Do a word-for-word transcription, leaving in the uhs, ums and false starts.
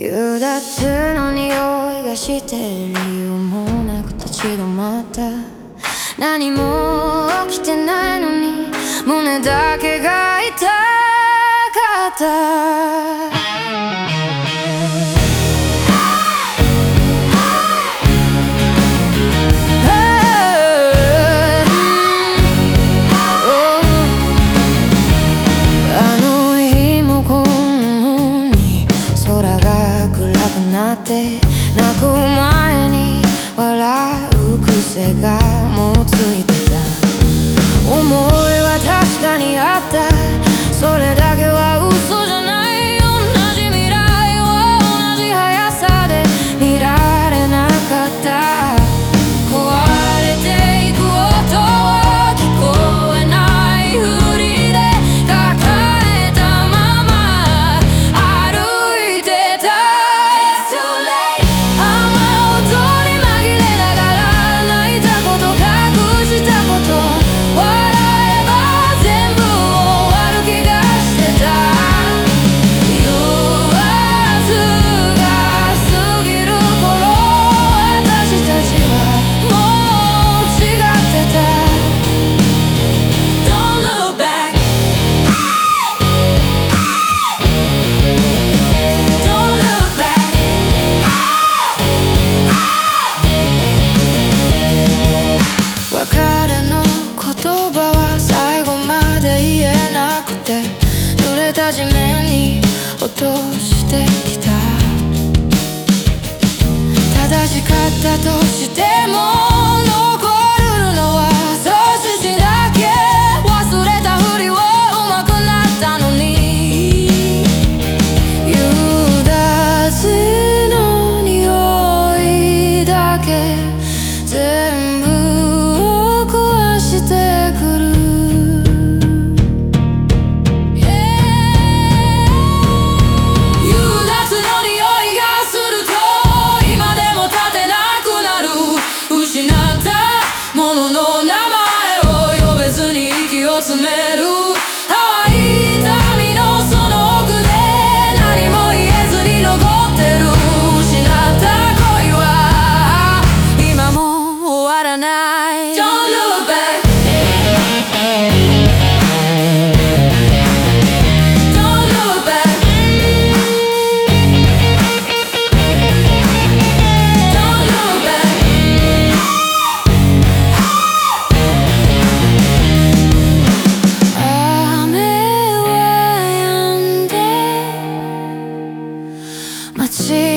夕立の匂いがして理由もなく立ち止まった。何も起きてないのに胸だけが痛かった。泣く前に笑う癖がもうついてた。思いは確かにあった。それだけは嘘じゃない。同じ未来を同じ速さで見られなかった。壊れていく音を聞こえないふりで抱えたまま歩いてた。濡れた地面に落としてきた。正しかったとしても残るのは数字だけ。忘れたふりは上手くなったのに。夕立の匂いだけ全部を壊してくる。詰める淡い痛みのその奥で何も言えずに残ってる。失った恋は今も終わらない。 Don't look back Don't look back Don't look back街